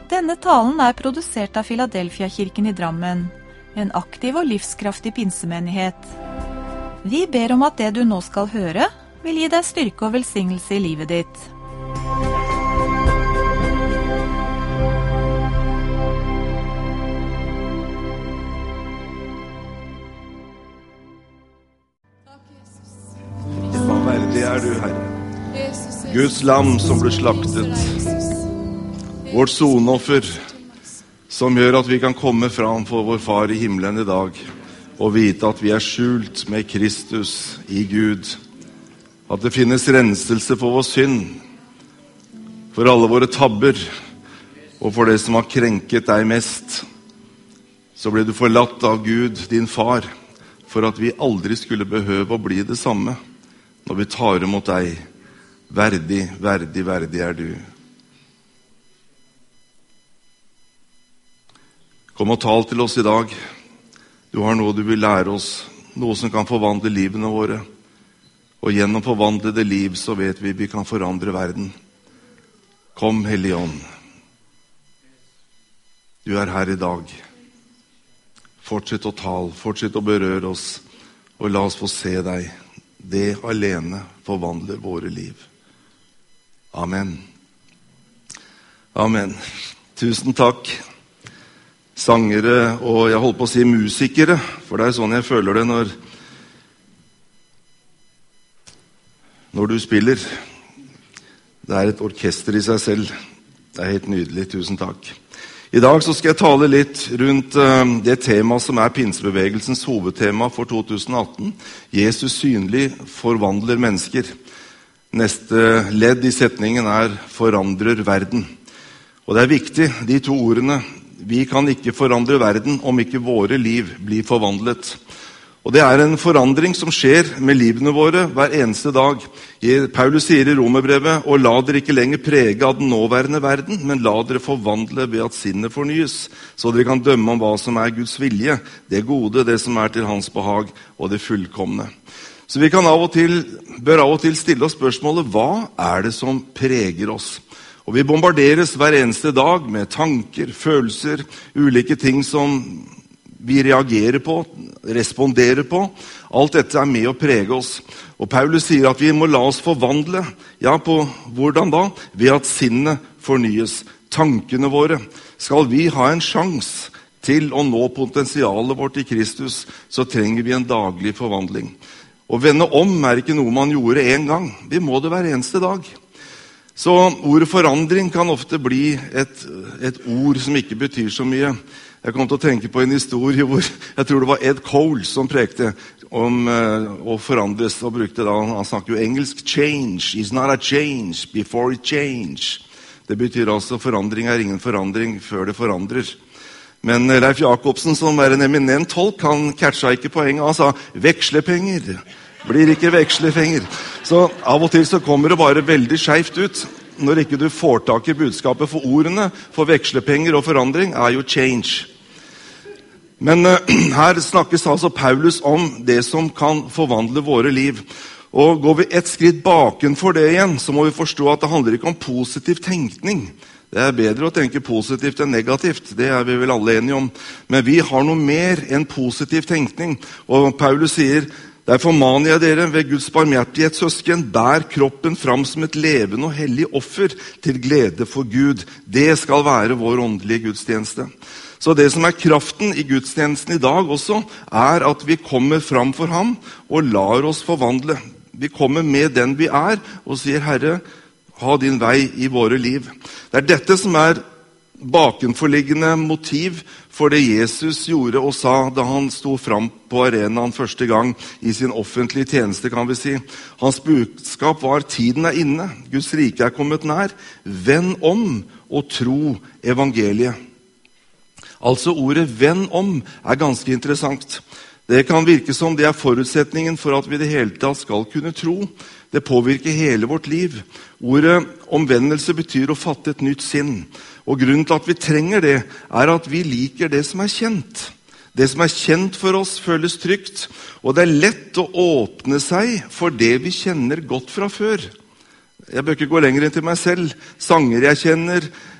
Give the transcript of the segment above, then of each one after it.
Denne talen produsert av Philadelphia-kirken i Drammen, en aktiv og livskraftig pinsemenighet. Vi ber om at det du nå skal høre, vil gi deg styrke og velsignelse i livet ditt. Hva verdig du, Herre. Guds lam som ble slaktet. Vårt sonoffer, som gjør at vi kan komme fram for vår far i himmelen i dag, og vite at vi skjult med Kristus i Gud. At det finnes renselse for vår synd, for alle våre tabber, og for det som har krenket deg mest. Så ble du forlatt av Gud, din far, for at vi aldri skulle behøve å bli det samme når vi tar imot deg. Verdig, verdig, verdig du. Kom og tal til oss i dag. Du har noe du vil lære oss, noe som kan forvandle livene våre. Og gjennom forvandlede liv så vet vi kan forandre verden. Kom, Hellige Ånd. Du her i dag. Fortsett å tale, fortsett å berøre oss, og la oss få se deg. Det alene forvandler våre liv. Amen. Amen. Tusen takk. Sangere, og jeg holdt på å si musikere, for det sånn jeg føler det når du spiller. Det et orkester i seg selv. Det helt nydelig. Tusen takk. I dag så skal jeg tale litt rundt det tema som pinsebevegelsens hovedtema for 2018. Jesus synlig forvandler mennesker. Neste ledd i setningen forandrer verden. Og det viktig, de to ordene. Vi kan ikke forandre verden om ikke våre liv blir forvandlet. Og det en forandring som skjer med livene våre hver eneste dag. Paulus sier i Romerbrevet, og la dere ikke lenger prege av den nåværende verden, men la dere forvandle ved at sinnet fornyes, så dere kan dømme om hva som Guds vilje, det gode, det som til hans behag, og det fullkomne. Så vi kan bør av og til stille oss spørsmålet, hva det som preger oss? Og vi bombarderes hver eneste dag med tanker, følelser, ulike ting som vi reagerer på, responderer på. Alt dette med å prege oss. Og Paulus sier at vi må la oss forvandle. Ja, på hvordan da? Ved at sinnet fornyes. Tankene våre. Skal vi ha en sjans til å nå potensialet vårt i Kristus, så trenger vi en daglig forvandling. Å vende om ikke noe man gjorde en gang. Vi må det hver eneste dag. Så ordet forandring kan ofte bli et ord som ikke betyr så mye. Jeg kom til å tenke på en historie hvor jeg tror det var Ed Cole som prekte om å forandres, og brukte han snakker jo engelsk, change is not a change before it change. Det betyr altså forandring ingen forandring før det forandrer. Men Leif Jakobsen, som en eminent tolk, han catcha ikke poenget. Han sa, vekslepenger blir ikke vekslepenger. Så av og til så kommer det bare veldig skjevt ut når ikke du får tak i budskapet, for ordene for vekslepenger og forandring jo change. Men her snakkes altså Paulus om det som kan forvandle våre liv. Og går vi et skritt bakenfor det igjen, så må vi forstå at det handler ikke om positiv tenkning. Det bedre å tenke positivt enn negativt, det vi vel alle enige om. Men vi har noe mer enn positiv tenkning. Og Paulus sier, derfor maner jeg dere ved Guds barmhjertighet, søsken, bær kroppen fram som et levende og hellig offer til glede for Gud. Det skal være vår åndelige gudstjeneste. Så det som kraften i gudstjenesten i dag også, at vi kommer fram for ham og lar oss forvandle. Vi kommer med den vi og sier, Herre, ha din vei i våre liv. Det dette som bakenforliggende motiv for det Jesus gjorde og sa da han sto fram på arenaen første gang i sin offentlige tjeneste, kan vi si. Hans budskap var, tiden inne, Guds rike kommet nær, vend om og tro evangeliet. Altså ordet vend om ganske interessant. Det kan virke som det forutsetningen for at vi i det hele tatt skal kunne tro. Det påvirker hele vårt liv. Ordet omvendelse betyr å fatte et nytt sinn. Og grunnen til at vi trenger det, at vi liker det som kjent. Det som kjent for oss føles trygt, og det lett å åpne seg for det vi kjenner godt fra før. Jeg bør ikke gå lenger inn til meg selv. Sanger jeg kjenner,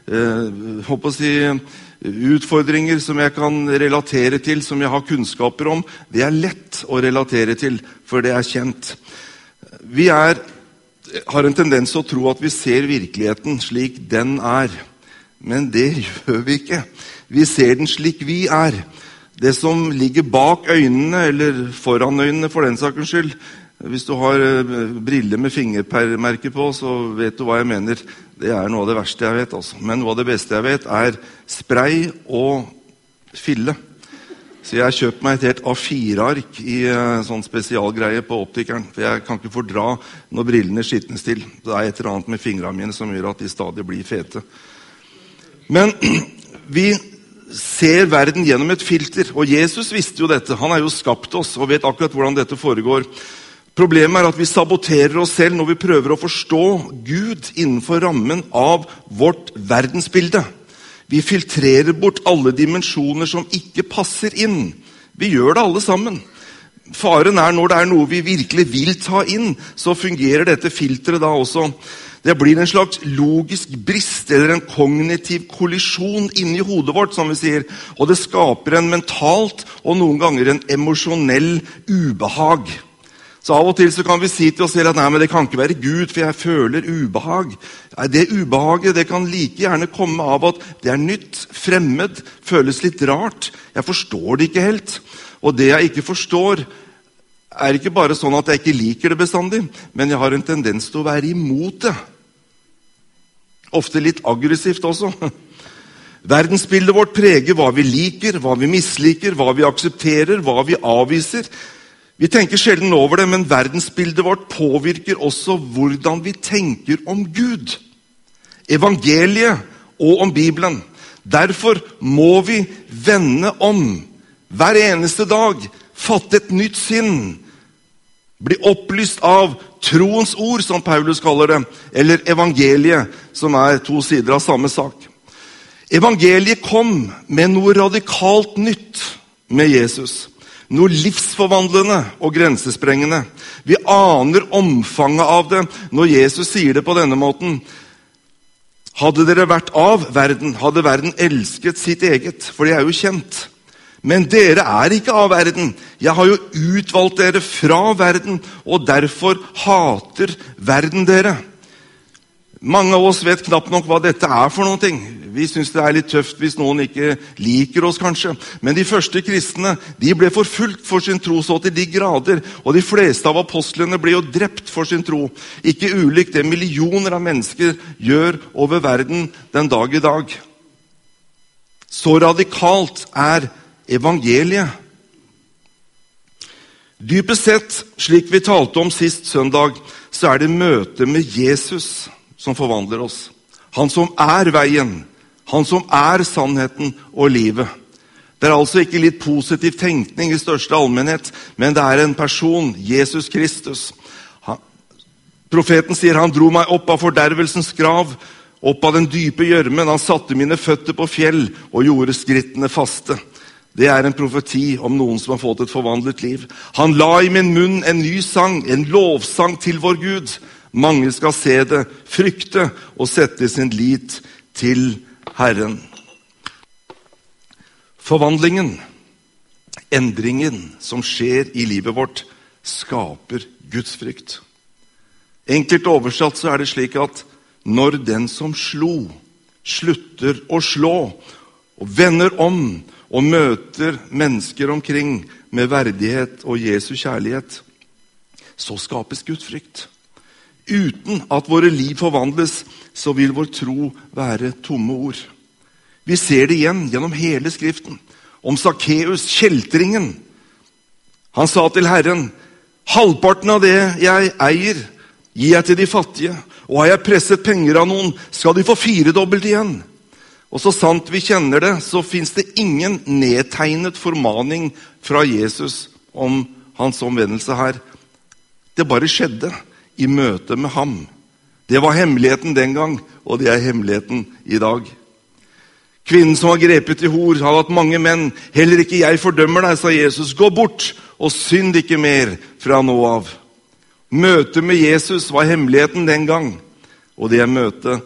utfordringer som jeg kan relatere til, som jeg har kunnskaper om. Det er lett å relatere til, for det er kjent. Vi har en tendens til å tro at vi ser virkeligheten slik den er. Men det gjør vi ikke. Vi ser den slik vi er. Det som ligger bak øynene, eller foran øynene for den sakens skyld. Hvis du har briller med fingermerker på, så vet du hva jeg mener. Det er noe av det verste jeg vet. Altså. Men noe av det beste jeg vet er spray og fille. Så jeg har kjøpt meg et helt A4-ark i sånn spesialgreie på optikeren. For jeg kan ikke fordra når brillene skitnes til. Det er et eller annet med fingrene mine som gjør at de stadig blir fete. Men vi ser verden gjennom et filter, og Jesus visste jo dette. Han har jo skapt oss og vet akkurat hvordan dette foregår. Problemet er at vi saboterer oss selv når vi prøver å forstå Gud innenfor rammen av vårt verdensbilde. Vi filtrerer bort alle dimensjoner som ikke passer inn. Vi gjør det alle sammen. Faren er når det er noe vi virkelig vil ta inn, så fungerer dette filteret da også. Det blir en slags logisk brist, eller en kognitiv kollisjon inni hodet vårt, som vi sier. Og det skaper en mentalt, og noen ganger en emosjonell ubehag. Så av og til så kan vi si til oss selv at nei, men det kan ikke være Gud, for jeg føler ubehag. Nei, det ubehaget det kan like gjerne komme av at det er nytt, fremmed, føles litt rart. Jeg forstår det ikke helt. Og det jeg ikke forstår, er ikke bare sånn at jeg ikke liker det bestandig, men jeg har en tendens til å være imot det. Ofte litt aggressivt også. Verdensbildet vårt preger hva vi liker, hva vi misliker, hva vi aksepterer, hva vi avviser. Vi tenker sjelden over det, men verdensbildet vårt påvirker også hvordan vi tenker om Gud, evangeliet og om Bibelen. Derfor må vi vende om hver eneste dag, fatte et nytt sinn, bli opplyst av troens ord, som Paulus kaller det, eller evangeliet, som er to sider av samme sak. Evangeliet kom med noe radikalt nytt med Jesus. Noe livsforvandlende og grensesprengende. Vi aner omfanget av det når Jesus sier det på denne måten. Hadde dere vært av verden, hadde verden elsket sitt eget, for det er jo kjent. Men dere er ikke av verden. Jeg har jo utvalgt dere fra verden, og derfor hater verden dere. Mange av oss vet knapt nok hva dette er for noen ting. Vi synes det er litt tøft hvis noen ikke liker oss kanskje. Men de første kristne, de ble forfulgt for sin tro så til de grader, og de fleste av apostlene ble jo drept for sin tro. Ikke ulikt det millioner av mennesker gjør over verden den dag i dag. Så radikalt er evangeliet. Dypest sett, slik vi talte om sist søndag, så er det møtet med Jesus som forvandler oss. Han som er veien, han som er sannheten og livet. Det er altså ikke litt positiv tenkning i største allmennhet, men det er en person, Jesus Kristus. Profeten sier, han dro meg opp av fordervelsens grav, opp av den dype gjørmen, han satte mine føtter på fjell og gjorde skrittene faste. Det er en profeti om noen som har fått et forvandlet liv. Han la i min munn en ny sang, en lovsang til vår Gud. Mange skal se det, frykte og sette sin lit til Herren. Forvandlingen, endringen som skjer i livet vårt, skaper Guds frykt. Enkelt oversatt så er det slik at når den som slo, slutter å slå, og vender om, og møter mennesker omkring med verdighet og Jesu kjærlighet, så skapes Guds frykt. Uten at våre liv forvandles, så vil vår tro være tomme ord. Vi ser det igjen gjennom hele Skriften. Om Sakkeus, kjeltringen. Han sa til Herren, halvparten av det jeg eier, gir jeg til de fattige. Og har jeg presset penger av noen, skal de få 4-dobbelt igjen. Og så sant vi kjenner det, så finnes det ingen nedtegnet formaning fra Jesus om hans omvendelse her. Det bare skjedde i møte med ham. Det var hemmeligheten den gang, og det er hemmeligheten i dag. Kvinnen som var grepet i hor, har hatt mange menn. Heller ikke jeg fordømmer deg, sa Jesus. Gå bort og synd ikke mer fra nå av. Møtet med Jesus var hemmeligheten den gang, og det er møtet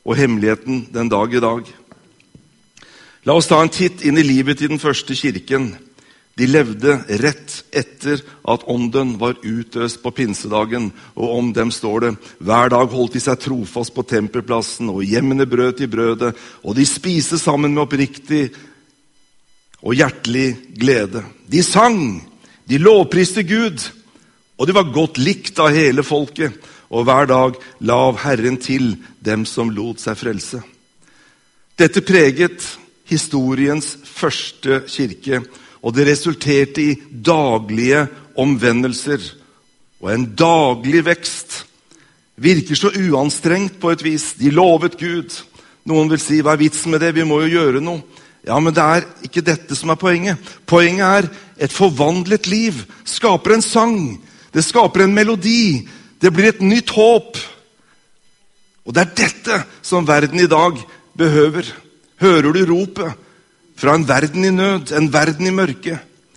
og hemmeligheten den dag i dag. La oss ta en titt inn i livet til den første kirken. De levde rett etter at ånden var utøst på pinsedagen, og om dem står det: hver dag holdt de seg trofast på tempelplassen, og hjemmene brøt i brødet, og de spiste sammen med oppriktig og hjertelig glede. De sang, de lovpriste Gud, og de var godt likt av hele folket, og hver dag lav Herren til dem som lot seg frelse. Dette preget historiens første kirke, og det resulterte i daglige omvendelser og en daglig vekst. Virker så uanstrengt på et vis. De lovet Gud. Noen vil si, hva er vitsen med det? Vi må jo gjøre noe. Ja, men det er ikke dette som er poenget. Poenget er et forvandlet liv. Skaper en sang. Det skaper en melodi. Det blir et nytt håp. Og det er dette som verden i dag behøver. Hører du ropet? Fra en verden i nød, en verden i mørke.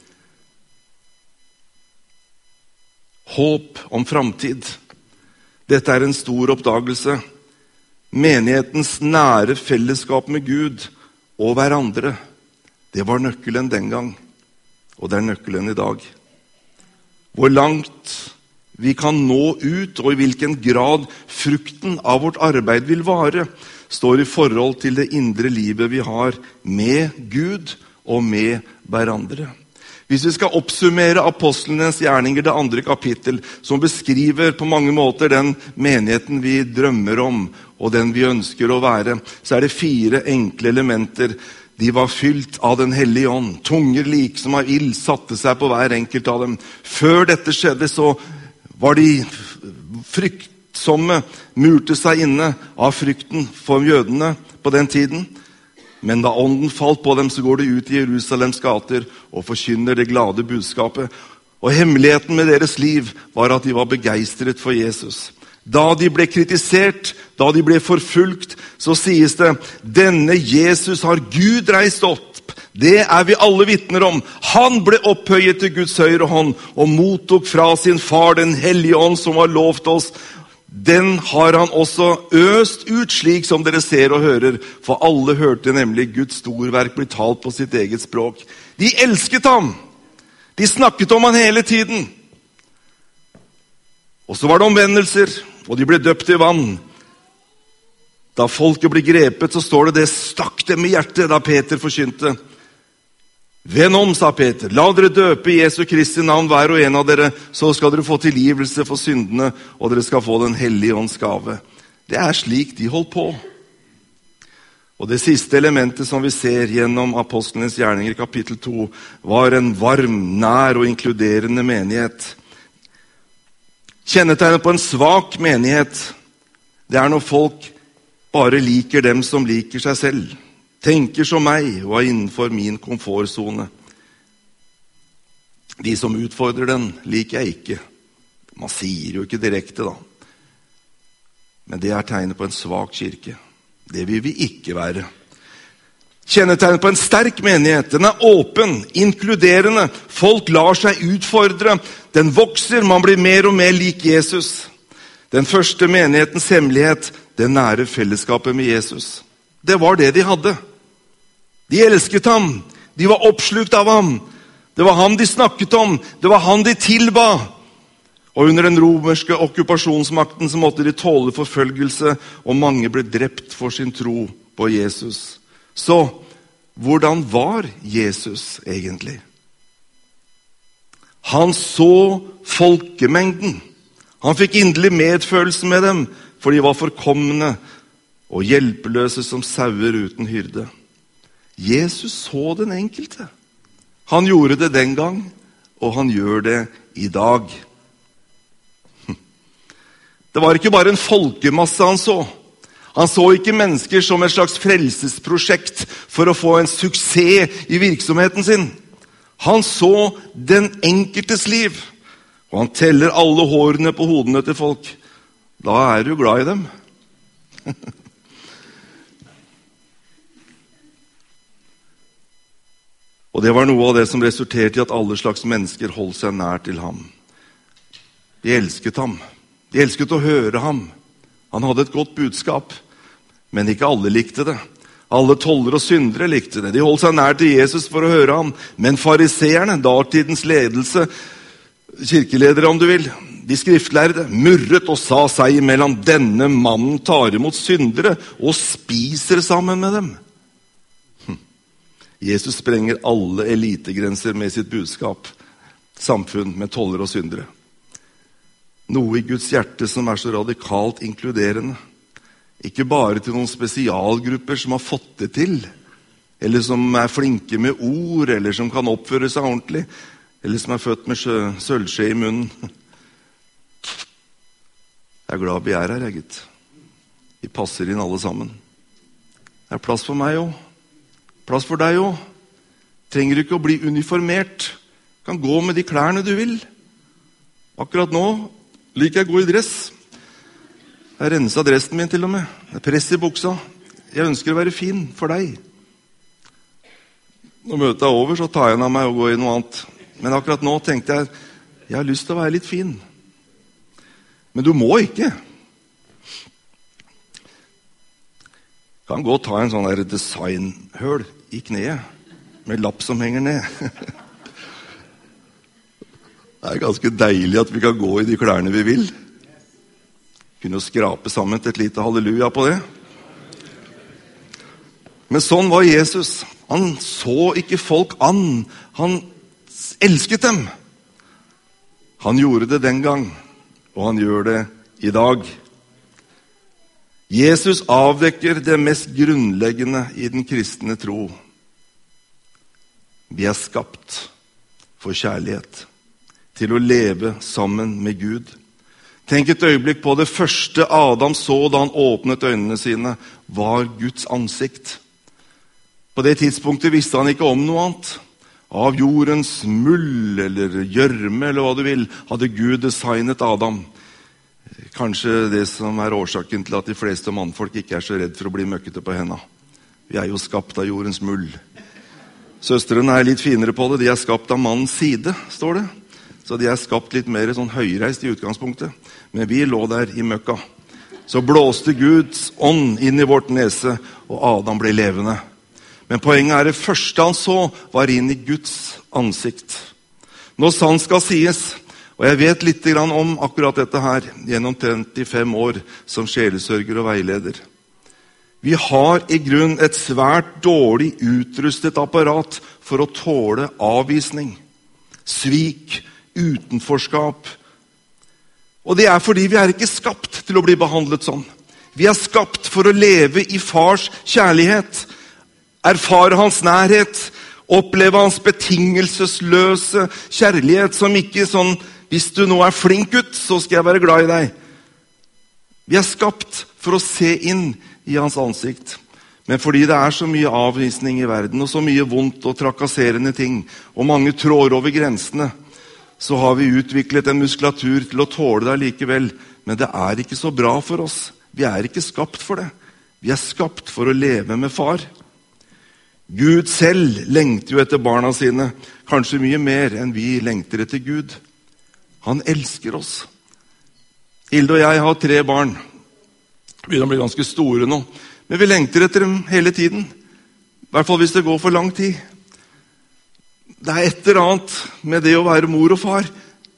Håp om framtid. Dette er en stor oppdagelse. Menighetens nære fellesskap med Gud og hverandre, det var nøkkelen den gang, og det er nøkkelen i dag. Hvor langt vi kan nå ut, og i hvilken grad frukten av vårt arbeid vil vare, står i forhold til det indre livet vi har med Gud og med hverandre. Hvis vi skal oppsummere apostlenes gjerninger, det 2. kapittel, som beskriver på mange måter den menigheten vi drømmer om, og den vi ønsker å være, så er det 4 enkle elementer. De var fylt av den hellige ånd. Tunger like som av ild satte seg på hver enkelt av dem. Før dette skjedde, så var de fryktsomme, murte seg inne av frykten for jødene på den tiden. Men da ånden falt på dem, så går de ut i Jerusalems gater og forkynner det glade budskapet. Og hemmeligheten med deres liv var at de var begeistret for Jesus. Da de ble kritisert, da de ble forfulgt, så sies det: denne Jesus har Gud reist opp. Det er vi alle vitner om. Han ble opphøyet til Guds høyre hånd og mottok fra sin far den hellige ånd som har lovt oss. Den har han også øst ut, slik som dere ser og hører, for alle hørte nemlig Guds storverk bli talt på sitt eget språk. De elsket ham. De snakket om han hele tiden. Og så var det omvendelser, og de ble døpt i vann. Da folket ble grepet, så står det stakk dem i hjertet da Peter forkynte. Vend om, sa Peter, la dere døpe i Jesu Kristi navn hver og en av dere, så skal dere få tilgivelse for syndene, og dere skal få den hellige ånds gave. Det er slik de holdt på. Og det siste elementet som vi ser gjennom apostlenes gjerninger i kapittel 2, var en varm, nær og inkluderende menighet. Kjennetegnet på en svak menighet, det er når folk bare liker dem som liker seg selv. Tenker som meg og er innenfor min komfortzone. De som utfordrer den, liker jeg ikke. Man sier jo ikke direkte da. Men det er tegnet på en svak kirke. Det vil vi ikke være. Kjennetegnet på en sterk menighet. Den er åpen, inkluderende. Folk lar seg utfordre. Den vokser, man blir mer og mer lik Jesus. Den første menighetens hemmelighet, det nære fellesskapet med Jesus. Det var det de hadde. De elsket ham. De var oppslukt av ham. Det var ham de snakket om. Det var ham de tilba. Og under den romerske okkupasjonsmakten så måtte de tåle forfølgelse, og mange ble drept for sin tro på Jesus. Så, hvordan var Jesus egentlig? Han så folkemengden. Han fikk inderlig medfølelse med dem, for de var forkomne og hjelpeløse som sauer uten hyrde. Jesus så den enkelte. Han gjorde det den gang, og han gjør det i dag. Det var ikke bare en folkemasse han så. Han så ikke mennesker som et slags frelsesprosjekt for å få en suksess i virksomheten sin. Han så den enkeltes liv, og han teller alle hårene på hodene til folk. Da er du glad i dem. Og det var noe av det som resulterte i at alle slags mennesker holdt seg nær til ham. De elsket ham. De elsket å høre ham. Han hadde et godt budskap. Men ikke alle likte det. Alle tollere og syndere likte det. De holdt seg nær til Jesus for å høre ham. Men fariseerne, datidens ledelse, kirkeledere om du vil, de skriftlærde, murret og sa seg imellom: denne mannen tar imot syndere og spiser sammen med dem. Jesus sprenger alle elitegrenser med sitt budskap. Samfunn med tollere og syndere. Noe i Guds hjerte som så radikalt inkluderende. Ikke bare til noen spesialgrupper som har fått det til, eller som flinke med ord, eller som kan oppføre seg ordentlig, eller som født med sølvskje i munnen. Jeg glad vi her, gitt. Vi passer inn alle sammen. Det plass for meg også. Plass for deg også. Trenger ikke å bli uniformert. Kan gå med de klærne du vil. Akkurat nå liker jeg å gå i dress. Jeg renset dressen min til og med. Jeg press i buksa. Jeg ønsker å være fin for deg. Når møtet over, så tar jeg av meg og går i noe annet. Men akkurat nå tenkte jeg har lyst til å være litt fin. Men du må ikke. Kan gå og ta en sånn der designhøl i kneet, med lapp som henger ned. Det ganske deilig at vi kan gå i de klærne vi vil. Kunne jo skrape sammen til et lite halleluja på det. Men sånn var Jesus. Han så ikke folk an. Han elsket dem. Han gjorde det den gang, og han gjør det i dag. Jesus avdekker det mest grunnleggende i den kristne tro. Vi skapt for kjærlighet, til å leve sammen med Gud. Tenk et øyeblikk på det første Adam så da han åpnet øynene sine, var Guds ansikt. På det tidspunktet visste han ikke om noe annet. Av jordens mull eller gjørme eller hva du vil, hadde Gud designet Adam. Kanskje det som årsaken til at de fleste mannfolk ikke så redd for å bli møkkete på henda. Vi jo skapt av jordens mull. Søstrene litt finere på det. De skapt av mannens side, står det. Så de skapt litt mer sånn høyreist i utgangspunktet. Men vi lå der i møkka. Så blåste Guds ånd inn i vårt nese, og Adam ble levende. Men poenget det første han så, var inn i Guds ansikt. Når sant skal sies, og jeg vet litt om akkurat dette her, gjennom 35 år som sjelesørger og veileder. Vi har i grunn et svært dårlig utrustet apparat for å tåle avvisning, svik, utenforskap. Og det fordi vi ikke skapt til å bli behandlet sånn. Vi skapt for å leve i fars kjærlighet, erfare hans nærhet, oppleve hans betingelsesløse kjærlighet, som ikke sånn, hvis du nå flink ut, så skal jeg være glad i deg. Vi skapt for å se inn i hans ansikt. Men fordi det så mye avvisning i verden, og så mye vondt og trakasserende ting, og mange trår over grensene, så har vi utviklet en muskulatur til å tåle det likevel. Men det ikke så bra for oss. Vi ikke skapt for det. Vi skapt for å leve med far. Gud selv lengter jo etter barna sine, kanskje mye mer enn vi lengter etter Gud. Han elsker oss. Hilde og jeg har 3 barn. Vi begynner å bli ganske store nå. Men vi lengter etter dem hele tiden. I hvert fall hvis det går for lang tid. Det et eller annet med det å være mor og far.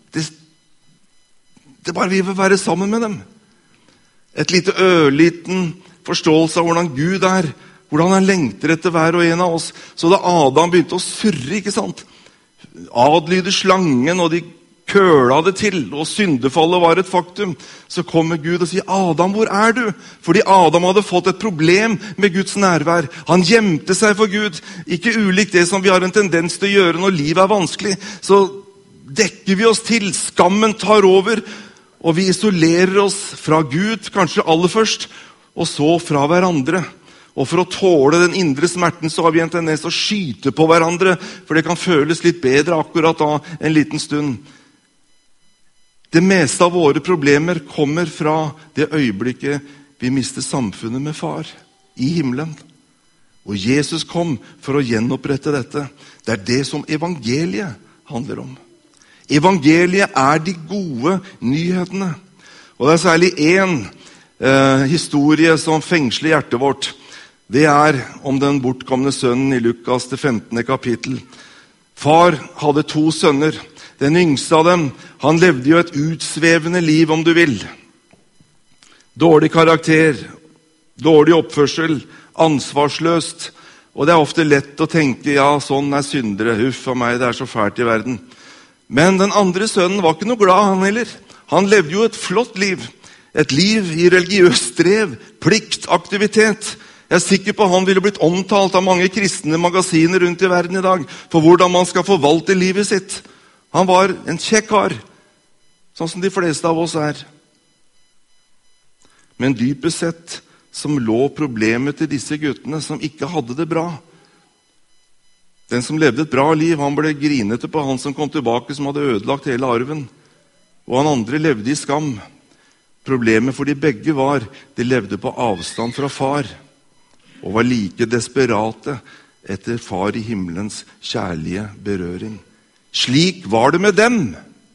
Det bare vi vil være sammen med dem. Et lite ørliten forståelse av hvordan Gud hvordan han lengter etter hver og en av oss. Så da Adam begynte å surre, ikke sant? Adlyde slangen, og de køla det til, og syndefallet var et faktum. Så kommer Gud og sier: Adam, hvor du? Fordi Adam hadde fått et problem med Guds nærvær. Han gjemte seg for Gud. Ikke ulikt det som vi har en tendens til å gjøre når livet vanskelig. Så dekker vi oss til, skammen tar over, og vi isolerer oss fra Gud, kanskje aller først, og så fra hverandre. Og for å tåle den indre smerten, så har vi en tendens til å skyte på hverandre, for det kan føles litt bedre akkurat da en liten stund. Det meste av våre problemer kommer fra det øyeblikket vi mister samfunnet med far i himmelen. Og Jesus kom for å gjenopprette dette. Det det som evangeliet handler om. Evangeliet de gode nyhetene. Og det særlig en historie som fengsler hjertet vårt. Det om den bortkomne sønnen i Lukas det 15. kapittel. Far hadde 2 sønner. Den yngste av dem, han levde jo et utsvevende liv, om du vil. Dårlig karakter, dårlig oppførsel, ansvarsløst. Og det ofte lett å tenke, ja, sånn syndere, huff av meg, det så fælt i verden. Men den andre sønnen var ikke noe glad, han heller. Han levde jo et flott liv. Et liv i religiøst strev, plikt, aktivitet. Jeg sikker på han ville blitt omtalt av mange kristne magasiner rundt i verden i dag, for hvordan man skal forvalte livet sitt. Han var en kjekk kar, sånn som de fleste av oss Men dypest sett, som lå problemet til disse guttene som ikke hadde det bra. Den som levde et bra liv, han ble grinete på han som kom tilbake, som hadde ødelagt hele arven. Og han andre levde i skam. Problemet for de begge var, de levde på avstand fra far, og var like desperate etter far i himmelens kjærlige berøring. Slik var det med dem,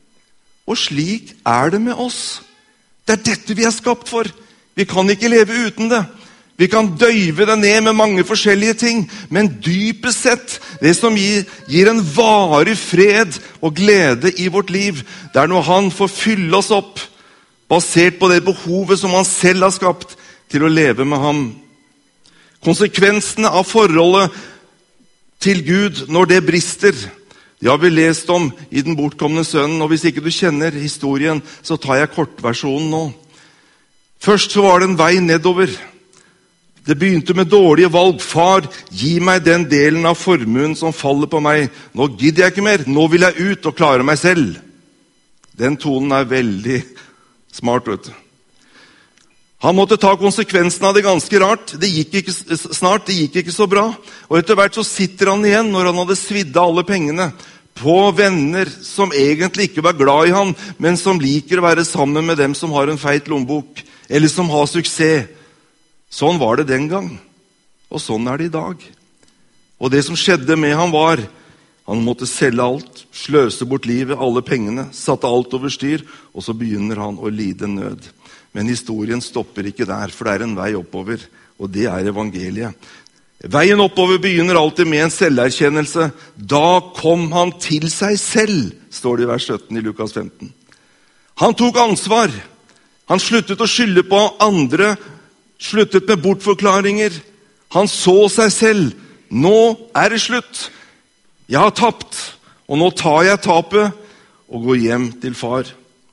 og slik det med oss. Det dette vi skapt for. Vi kan ikke leve uten det. Vi kan døyve det ned med mange forskjellige ting, men dypest sett, det som gir en varig fred og glede i vårt liv, det når han får fylle oss opp, basert på det behovet som han selv har skapt, til å leve med ham. Konsekvensene av forholdet til Gud når det brister, det har vi lest om i den bortkomne sønnen, og hvis ikke du kjenner historien, så tar jeg kortversjonen nå. Først så var det en vei nedover. Det begynte med dårlige valg. Far, gi meg den delen av formuen som faller på meg. Nå gidder jeg ikke mer, nå vil jeg ut og klare meg selv. Den tonen veldig smart, vet du. Han måtte ta konsekvensen av det ganske rart. Det gikk ikke så bra. Og etter hvert så sitter han igjen, når han hadde svidd av alle pengene, på venner som egentlig ikke var glad i han, men som liker å være sammen med dem som har en feit lommebok, eller som har suksess. Sånn var det den gang, og sånn det i dag. Og det som skjedde med han var, han måtte selge alt, sløse bort livet, alle pengene, satte alt over styr, og så begynner han å lide nød. Men historien stopper ikke der, for det en vei oppover, og det evangeliet. Veien oppover begynner alltid med en selverkjennelse. Da kom han til seg selv, står det i vers 17 i Lukas 15. Han tok ansvar. Han sluttet å skylde på andre, sluttet med bortforklaringer. Han så seg selv. Nå det slutt. Jeg har tapt, og nå tar jeg tapet og går hjem til far.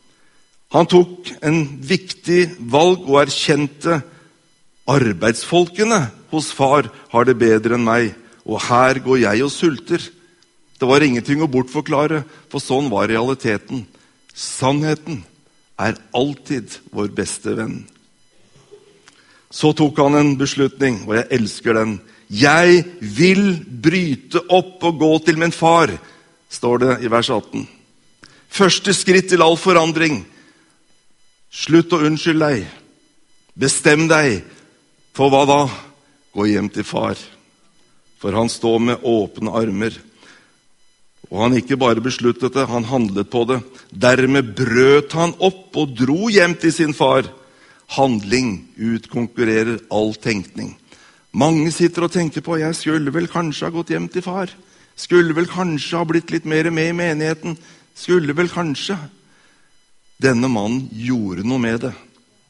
Han tok en viktig valg og erkjente arbeidsfolkene hos far har det bedre enn meg, og her går jeg og sulter. Det var ingenting å bortforklare, for sånn var realiteten. Sannheten alltid vår beste venn. Så tok han en beslutning, og jeg elsker den. Jeg vil bryte opp og gå til min far, står det i vers 18. Første skritt til all forandring. Slutt å unnskylde deg. Bestem deg. For hva da? Gå hjem til far. For han står med åpne armer. Og han ikke bare besluttet det, han handlet på det. Dermed brøt han opp og dro hjem til sin far. Handling utkonkurrerer all tenkning. Mange sitter og tenker på, jeg skulle vel kanskje ha gått hjem til far. Skulle vel kanskje ha blitt litt mer med i menigheten. Skulle vel kanskje. Denne mannen gjorde noe med det.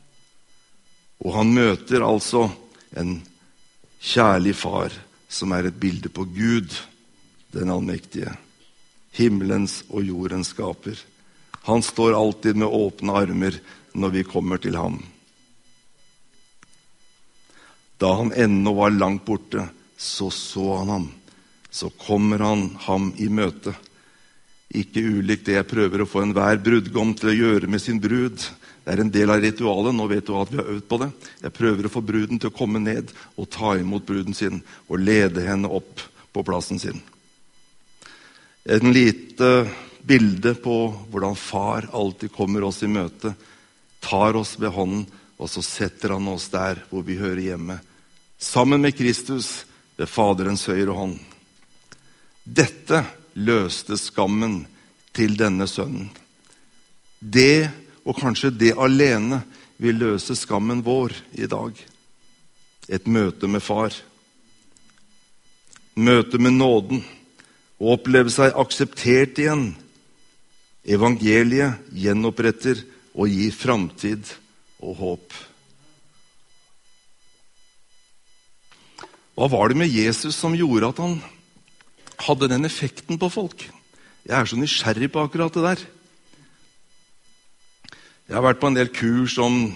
Og han møter altså en kjærlig far, som et bilde på Gud, den allmektige. Himmelens og jordens skaper. Han står alltid med åpne armer når vi kommer til ham. Da han ennå var langt borte, så han ham. Så kommer han ham i møte. Ikke ulikt det jeg prøver å få enhver brudgom til å gjøre med sin brud. Det en del av ritualet, nå vet du at vi har øvd på det. Jeg prøver å få bruden til å komme ned og ta imot bruden sin, og lede henne opp på plassen sin. En lite bilde på hvordan far alltid kommer oss i møte, tar oss ved hånden, og så setter han oss der hvor vi hører hjemme. Sammen med Kristus ved Faderens høyre hånd. Dette løste skammen til denne sønnen. Det, og kanskje det alene, vil løse skammen vår i dag. Et møte med far. Møte med nåden. Og oppleve seg akseptert igjen. Evangeliet gjenoppretter og gir framtid og håp. Hva var det med Jesus som gjorde at han hadde den effekten på folk? Jeg er så nysgjerrig på akkurat det der. Jeg har vært på en del kurs om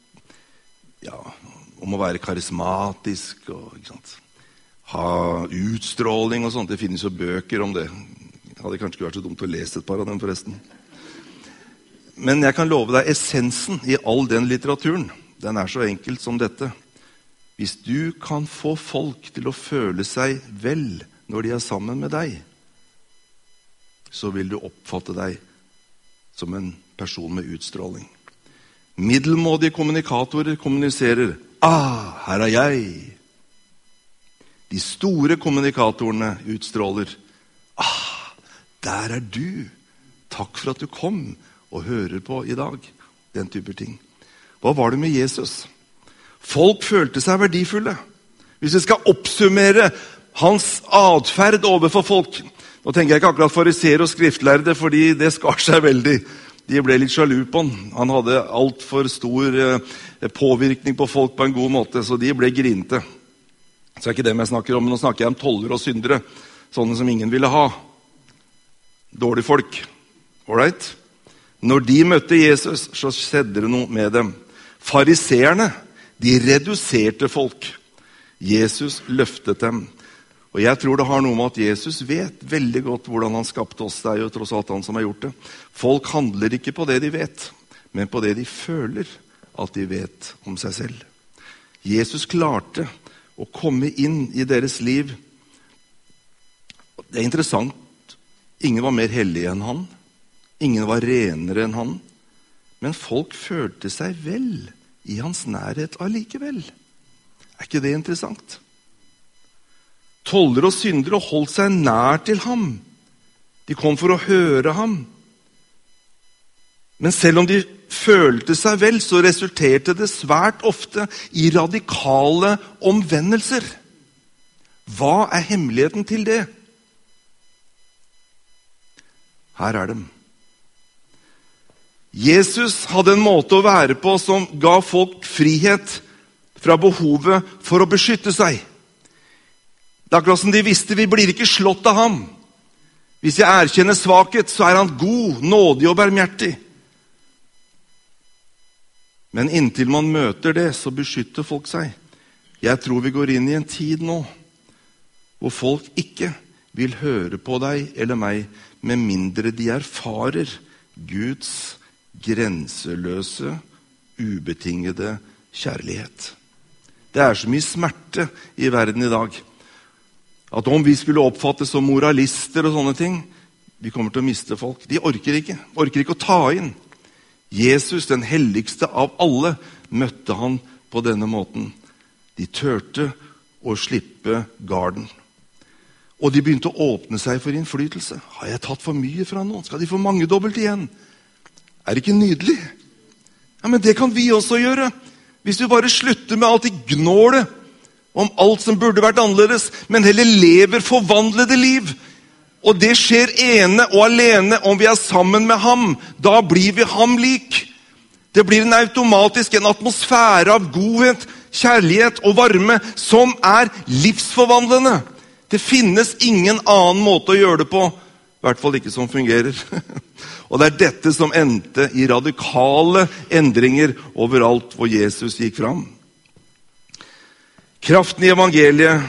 å være karismatisk og ha utstråling og sånt. Det finnes jo bøker om det. Det hadde kanskje ikke vært så dumt å lese et par av dem forresten. Men jeg kan love deg, essensen i all den litteraturen, den er så enkelt som dette. Hvis du kan få folk til å føle seg vel når de er sammen med deg, så vil du oppfatte deg som en person med utstråling. Middelmådige kommunikatorer kommuniserer, her er jeg. De store kommunikatorene utstråler, der er du. Takk for at du kom og hører på i dag. Den type ting. Hva var det med Jesus? Folk følte seg verdifulle. Hvis vi skal oppsummere hans adferd overfor folk, nå tenker jeg ikke akkurat fariseere og skriftlærde, fordi det skar seg veldig. De ble litt sjalu på han. Han hadde alt for stor påvirkning på folk på en god måte, så de ble grinte. Så er ikke det jeg snakker om, men nå snakker jeg om tollere og syndere, sånne som ingen ville ha. Dårlige folk. Alright? Når de møtte Jesus, så skjedde det noe med dem. Fariseerne, de reduserte folk. Jesus løftet dem. Og jeg tror det har noe med at Jesus vet veldig godt hvordan han skapte oss. Det er jo tross alt han som har gjort det. Folk handler ikke på det de vet, men på det de føler at de vet om seg selv. Jesus klarte å komme inn i deres liv. Det er interessant. Ingen var mer hellig enn han. Ingen var renere enn han. Men folk følte seg vel i hans nærhet allikevel. Er ikke det interessant? Tollere og syndere holdt seg nær til ham. De kom for å høre ham. Men selv om de følte seg vel, så resulterte det svært ofte i radikale omvendelser. Hva er hemmeligheten til det? Her er dem. Jesus hadde en måte å være på som ga folk frihet fra behovet for å beskytte seg. Det er akkurat som de visste, vi blir ikke slått av ham. Hvis jeg erkjenner svakhet, så er han god, nådig og barmhjertig. Men inntil man møter det, så beskytter folk seg. Jeg tror vi går inn i en tid nå, hvor folk ikke vil høre på deg eller meg, med mindre de erfarer Guds grenseløse, ubetingede kjærlighet. Det er så mye smerte i verden i dag, at om vi skulle oppfattes som moralister og sånne ting, vi kommer til å miste folk. De orker ikke å ta inn. Jesus, den helligste av alle, møtte han på denne måten. De turte å slippe garden. Og de begynte å åpne seg for innflytelse. Har jeg tatt for mye fra noen? Skal de få mangedobbelt igjen? Er det ikke nydelig? Ja, men det kan vi også gjøre. Hvis vi bare slutter med alt i gnålet om alt som burde vært annerledes, men heller lever forvandlede liv. Og det skjer ene og alene om vi er sammen med ham. Da blir vi ham lik. Det blir en automatisk en atmosfære av godhet, kjærlighet og varme som er livsforvandlende. Det finnes ingen annen måte å gjøre det på, i hvert fall ikke som fungerer. Og det er dette som endte i radikale endringer overalt hvor Jesus gikk fram. Kraften i evangeliet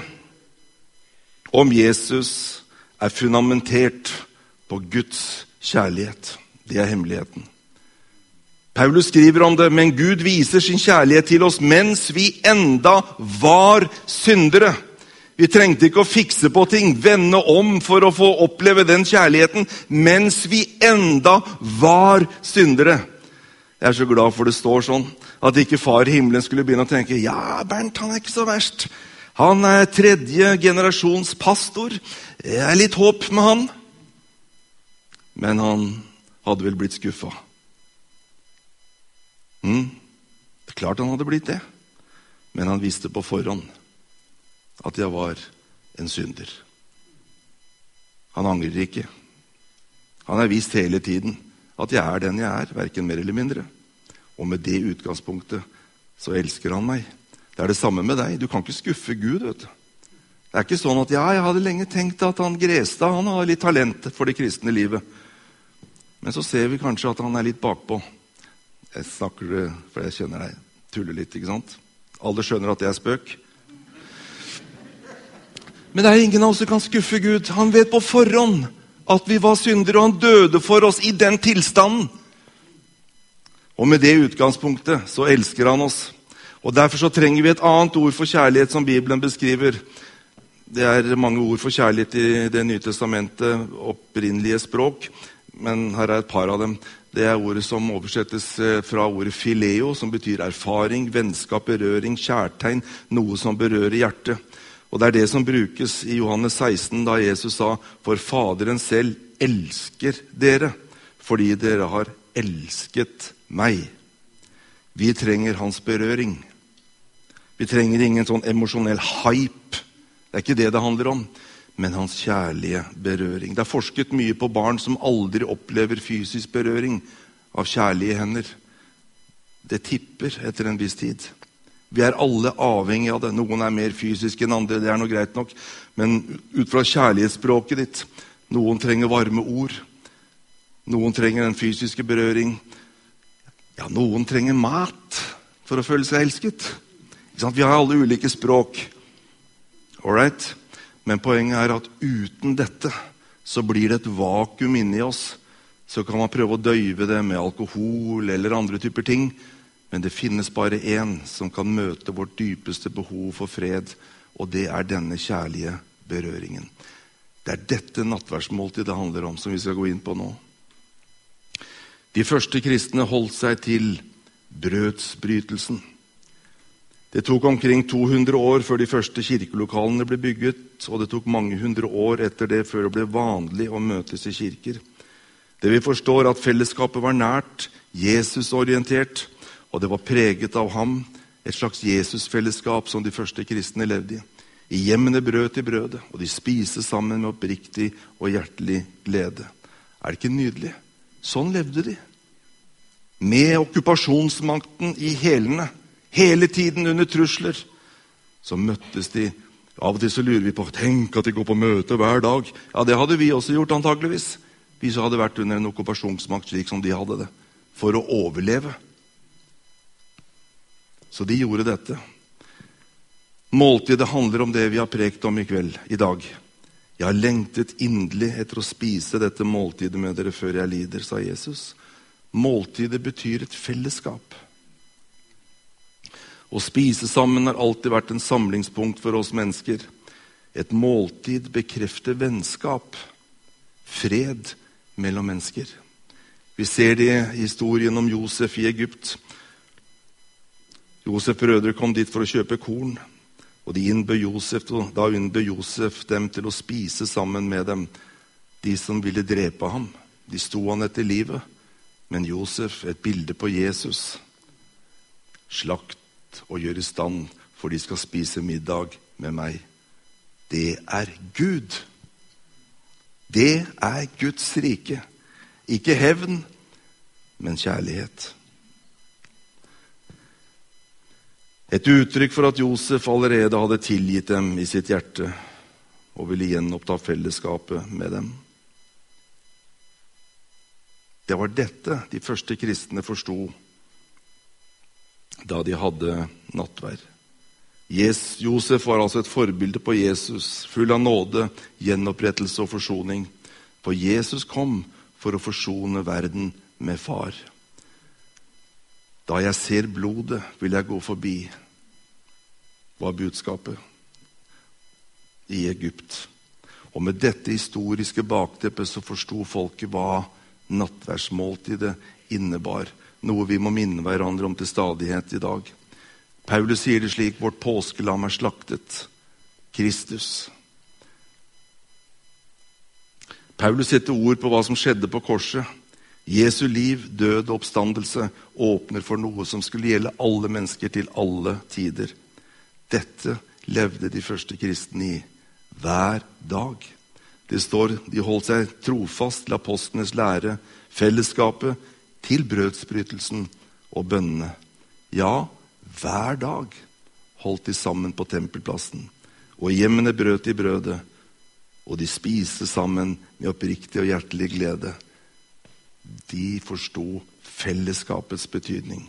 om Jesus er fundamentert på Guds kjærlighet. Det er hemmeligheten. Paulus skriver om det, men Gud viser sin kjærlighet til oss mens vi enda var syndere. Vi trengte ikke å fikse på ting, vende om for å få oppleve den kjærligheten, mens vi enda var syndere. Jeg er så glad for det står sånn, at ikke far i himmelen skulle begynne å tenke, ja, Bernt, han er ikke så verst. Han er 3. generasjons pastor. Det er litt håp med han. Men han hadde vel blitt skuffet. Det er klart han hadde blitt det, men han visste på forhånd at jeg var en synder. Han angrer ikke. Han har visst hele tiden at jeg er den jeg er, hverken mer eller mindre. Og med det utgangspunktet så elsker han meg. Det er det samme med deg. Du kan ikke skuffe Gud, vet du. Det er ikke sånn at jeg hadde lenge tenkt at han Grestad, han har litt talent for det kristne livet. Men så ser vi kanskje at han er litt bakpå. Jeg snakker det, for jeg kjenner deg tuller litt, ikke sant? Alle skjønner at det er spøk. Men det er ingen av oss som kan skuffe Gud. Han vet på forhånd at vi var syndere, og han døde for oss i den tilstanden. Og med det utgangspunktet så elsker han oss. Og derfor så trenger vi et annet ord for kjærlighet som Bibelen beskriver. Det er mange ord for kjærlighet i Det nye testamentet, opprinnelige språk, men her er et par av dem. Det er ordet som oversettes fra ordet phileo, som betyr erfaring, vennskap, berøring, kjærtegn, noe som berører hjertet. Og det er det som brukes i Johannes 16, da Jesus sa, for Faderen selv elsker dere, fordi dere har elsket meg. Vi trenger hans berøring. Vi trenger ingen sånn emosjonell hype. Det er ikke det det handler om, men hans kjærlige berøring. Det er forsket mye på barn som aldri opplever fysisk berøring av kjærlige hender. Det tipper etter en viss tid. Vi er alle avhengige av det. Noen er mer fysiske enn andre, det er noe greit nok. Men ut fra kjærlighetsspråket ditt, noen trenger varme ord. Noen trenger en fysiske berøring. Ja, noen trenger mat for å føle seg elsket. Vi har alle ulike språk. Alright? Men poenget er at uten dette så blir det et vakuum inni oss. Så kan man prøve å døyve det med alkohol eller andre typer ting. Men det finnes bare en som kan møte vårt dypeste behov for fred, og det er denne kjærlige berøringen. Det er dette nattverdsmåltid det handler om, som vi skal gå inn på nå. De første kristne holdt seg til brødsbrytelsen. Det tok omkring 200 år før de første kirkelokalene ble bygget, og det tok mange hundre år etter det før det ble vanlig å møtes i kirker. Det vi forstår at fellesskapet var nært, Jesusorientert, og det var preget av ham, et slags Jesusfellesskap som de første kristne levde i. I hjemmene brøt de brødet, og de spiste sammen med oppriktig og hjertelig glede. Er det ikke nydelig? Sånn levde de. Med okkupasjonsmakten i hælene, hele tiden under trusler, så møttes de. Av og til så lurer vi på, tenk at de går på møte hver dag. Ja, det hadde vi også gjort antageligvis. Vi så hadde vært under en okkupasjonsmakt slik som de hadde det, for å overleve. Så de gjorde dette. Måltidet handler om det vi har prekt om i kveld, i dag. Jeg har lengtet inderlig etter å spise dette måltidet med dere før jeg lider, sa Jesus. Måltidet betyr et fellesskap. Å spise sammen har alltid vært en samlingspunkt for oss mennesker. Et måltid bekrefter vennskap, fred mellom mennesker. Vi ser det i historien om Josef i Egypt. Josef brødre kom dit for å kjøpe korn, og da innbød Josef dem til å spise sammen med dem, de som ville drepe ham. De sto han etter livet, men Josef, et bilde på Jesus, slakt og gjør i stand, for de skal spise middag med meg. Det er Gud. Det er Guds rike. Ikke hevn, men kjærlighet. Et uttrykk for at Josef allerede hadde tilgitt dem i sitt hjerte og ville gjenoppta fellesskapet med dem. Det var dette de første kristne forsto da de hadde nattvær. Josef var altså et forbilde på Jesus, full av nåde, gjenopprettelse og forsoning. For Jesus kom for å forsone verden med far. Da jeg ser blodet, vil jeg gå forbi, var budskapet i Egypt. Og med dette historiske bakteppet så forsto folket hva nattverdsmåltidet innebar. Noe vi må minne hverandre om til stadighet i dag. Paulus sier det slik: vårt påskelam er slaktet, Kristus. Paulus setter ord på hva som skjedde på korset. Jesu liv, død og oppstandelse åpner for noe som skulle gjelde alle mennesker til alle tider. Dette levde de første kristne i hver dag. Det står, de holdt seg trofast til apostlenes lære, fellesskapet, til brødsbrytelsen og bønnene. Ja, hver dag holdt de sammen på tempelplassen, og i hjemmene brøt de brødet, og de spiste sammen med oppriktig og hjertelig glede. De forstod fellesskapets betydning.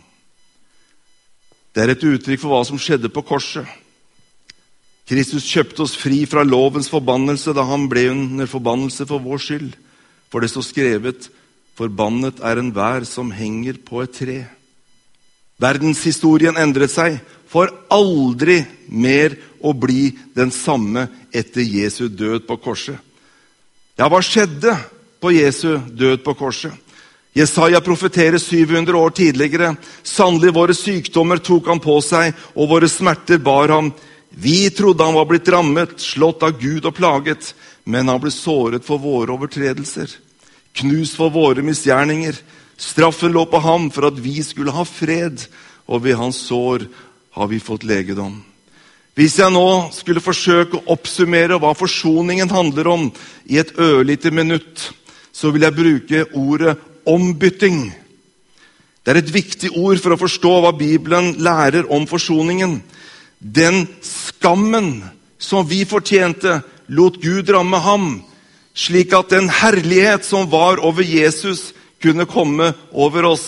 Det er et uttrykk for hva som skjedde på korset. Kristus kjøpte oss fri fra lovens forbannelse da han ble under forbannelse for vår skyld. For det står skrevet, forbannet er enhver som henger på et tre. Verdenshistorien endret seg for aldri mer å bli den samme etter Jesu død på korset. Ja, hva skjedde på Jesu død på korset? Jesaja profeterer 700 år tidligere. Sannelig våre sykdommer tok han på seg, og våre smerter bar ham. Vi trodde han var blitt rammet, slått av Gud og plaget, men han ble såret for våre overtredelser, knust for våre misgjerninger. Straffen lå på ham for at vi skulle ha fred, og ved hans sår har vi fått legedom. Hvis jeg nå skulle forsøke å oppsummere hva forsoningen handler om i et ørlite minutt, så vil jeg bruke ordet ombytting. Det er et viktig ord for å forstå hva Bibelen lærer om forsoningen. Den skammen som vi fortjente, lot Gud ramme ham, slik at den herlighet som var over Jesus kunne komme over oss.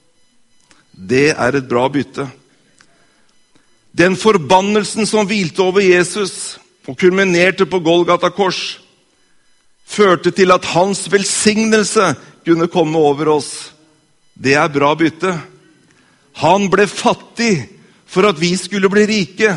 Det er et bra bytte. Den forbannelsen som hvilte over Jesus og kulminerte på Golgata kors, førte til at hans velsignelse kunne komme over oss. Det er bra bytte. Han ble fattig for at vi skulle bli rike.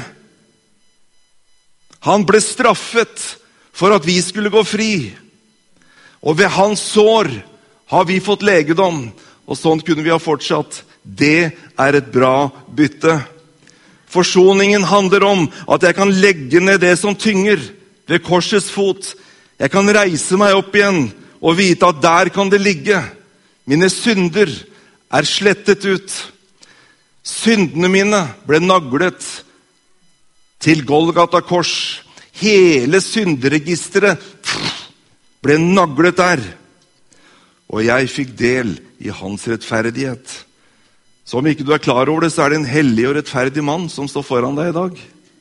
Han ble straffet for at vi skulle gå fri. Og ved hans sår har vi fått legedom. Og sånn kunne vi ha fortsatt. Det er et bra bytte. Forsoningen handler om at jeg kan legge ned det som tynger ved korsets fot. Jeg kan reise meg opp igjen og vite at der kan det ligge. Mine synder er slettet ut. Syndene mine ble naglet til Golgata kors. Hele synderegisteret ble naglet der. Og jeg fikk del i hans rettferdighet. Så om ikke du er klar over det, så er det en hellig og rettferdig mann som står foran deg i dag.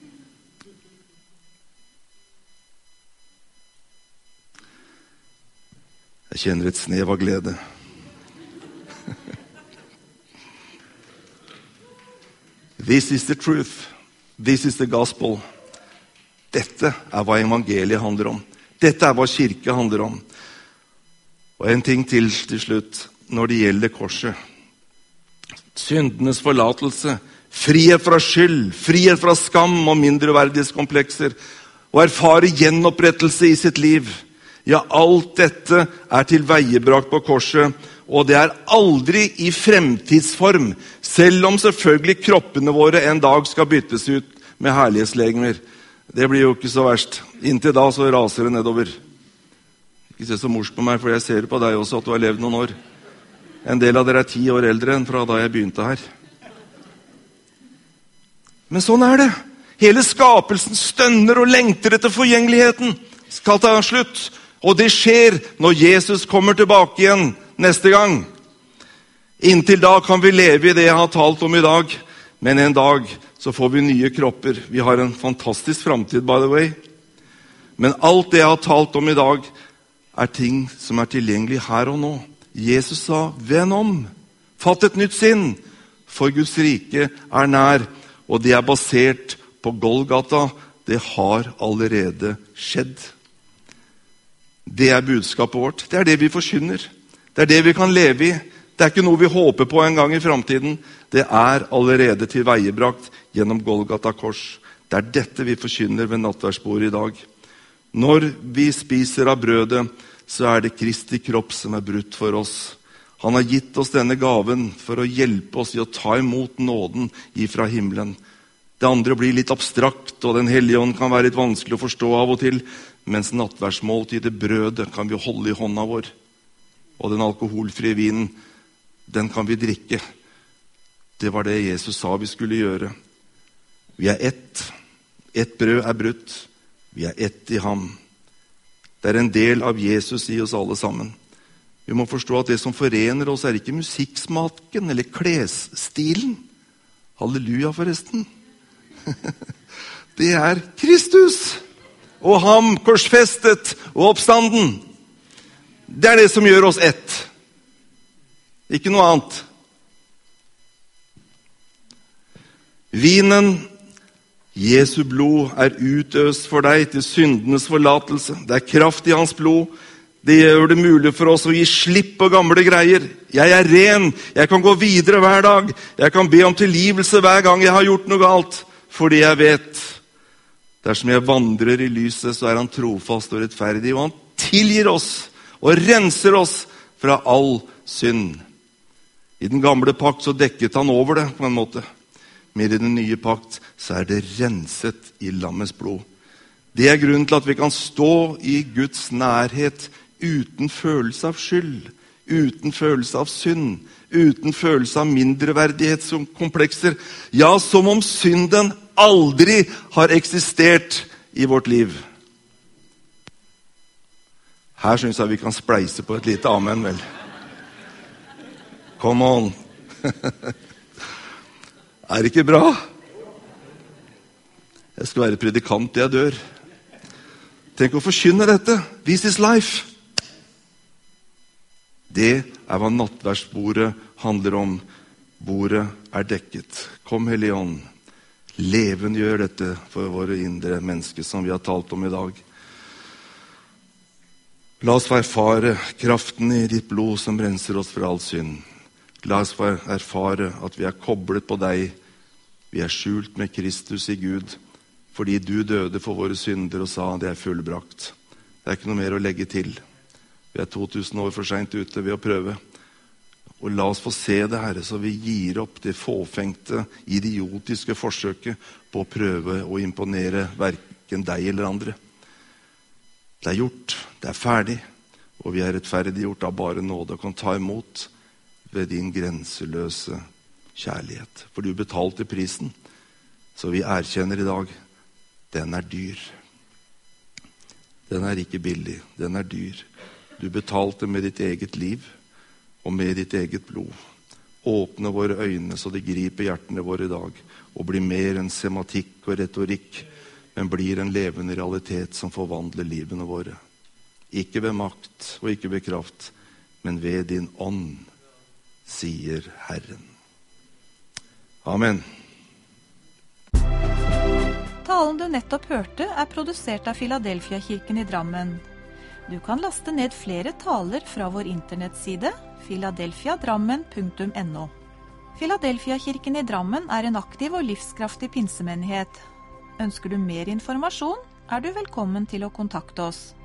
Jeg kjenner et snev av glede. This is the truth. This is the gospel. Dette er hva evangeliet handler om. Dette er hva kirke handler om. Og en ting til slutt når det gjelder korset. Syndenes forlatelse, frihet fra skyld, frihet fra skam og mindreverdighetskomplekser, og erfare gjenopprettelse i sitt liv. Ja, alt dette er tilveiebrakt på korset, og det er aldri i fremtidsform, selv om selvfølgelig kroppene våre en dag skal byttes ut med herlighetslegemer. Det blir jo ikke så verst. Inntil da så raser det nedover. Ikke se så morsk på meg, for jeg ser på deg også at du har levd noen år. En del av dere er 10 år eldre enn fra da jeg begynte her. Men sånn er det. Hele skapelsen stønner og lengter etter forgjengeligheten. Skal ta slutt. Og det skjer når Jesus kommer tilbake igjen neste gang. Inntil da kan vi leve i det jeg har talt om i dag. Men en dag så får vi nye kropper. Vi har en fantastisk fremtid, by the way. Men alt det jeg har talt om i dag er ting som er tilgjengelig her og nå. Jesus sa, vend om, fatt et nytt sinn, for Guds rike er nær, og det er basert på Golgata. Det har allerede skjedd. Det er budskapet vårt. Det er det vi forkynner. Det er det vi kan leve i. Det er ikke noe vi håper på en gang i fremtiden. Det er allerede tilveiebrakt gjennom Golgata kors. Det er dette vi forkynner ved nattverdsbordet i dag. Når vi spiser av brødet, så er det Kristi kropp som er brutt for oss. Han har gitt oss denne gaven for å hjelpe oss i å ta imot nåden ifra himmelen. Det andre blir litt abstrakt, og Den hellige ånd kan være litt vanskelig å forstå av og til, mens nattverdsmåltidet, brødet, kan vi holde i hånda vår. Og den alkoholfrie vinen, den kan vi drikke. Det var det Jesus sa vi skulle gjøre. Vi er ett. Ett brød er brutt. Vi er ett i ham. Det er en del av Jesus i oss alle sammen. Vi må forstå at det som forener oss er ikke musikksmaken eller klesstilen. Halleluja forresten. Det er Kristus og ham korsfestet og oppstanden. Det er det som gjør oss ett. Ikke noe annet. Vinen, Jesu blod, er utøst for deg til syndenes forlatelse. Det er kraft i hans blod. Det gjør det mulig for oss å gi slipp på gamle greier. Jeg er ren. Jeg kan gå videre hver dag. Jeg kan be om tilgivelse hver gang jeg har gjort noe galt. Fordi jeg vet, dersom jeg vandrer i lyset, så er han trofast og rettferdig. Og han tilgir oss og renser oss fra all synd. I den gamle pakt så dekket han over det på en måte. Men i den nye pakt så er det renset i lammets blod. Det er grunnen til at vi kan stå i Guds nærhet uten følelse av skyld, uten følelse av synd, uten følelse av mindreverdighetskomplekser. Ja, som om synden aldri har eksistert i vårt liv. Her synes jeg vi kan spleise på et lite amen, vel. Come on. Er det ikke bra? Jeg skal være predikant til jeg dør. Tenk å forkynne dette. This is life. Det er hva nattverdsbordet handler om. Bordet er dekket. Kom, Hellige Ånd. Levendegjør dette for våre indre mennesker som vi har talt om i dag. La oss få erfare kraften i ditt blod som renser oss fra all synd. La oss få erfare at vi er koblet på deg. Vi er skjult med Kristus i Gud, fordi du døde for våre synder og sa det er fullbrakt. Det er ikke noe mer å legge til. Vi er 2000 år for sent ute ved å prøve. Og la oss få se det, Herre, så vi gir opp det fåfengte, idiotiske forsøket på å prøve å imponere hverken deg eller andre. Det er gjort, det er ferdig, og vi er rettferdiggjort av bare nåde og kan ta imot ved din grenseløse kjærlighet. For du betalte prisen, så vi erkjenner i dag, den er dyr. Den er ikke billig, den er dyr. Du betalte med ditt eget liv og med ditt eget blod. Åpne våre øyne så det griper hjertene våre i dag, og blir mer enn sematikk og retorikk, men blir en levende realitet som forvandler livene våre. Ikke ved makt og ikke ved kraft, men ved din ånd, sier Herren. Amen. Talen du nettopp hørte er produsert av Filadelfia-kirken i Drammen. Du kan laste ned flere taler fra vår internettside filadelfiadrammen.no. Filadelfia-kirken i Drammen er en aktiv og livskraftig pinsemenighet. Ønsker du mer informasjon, er du velkommen til å kontakte oss.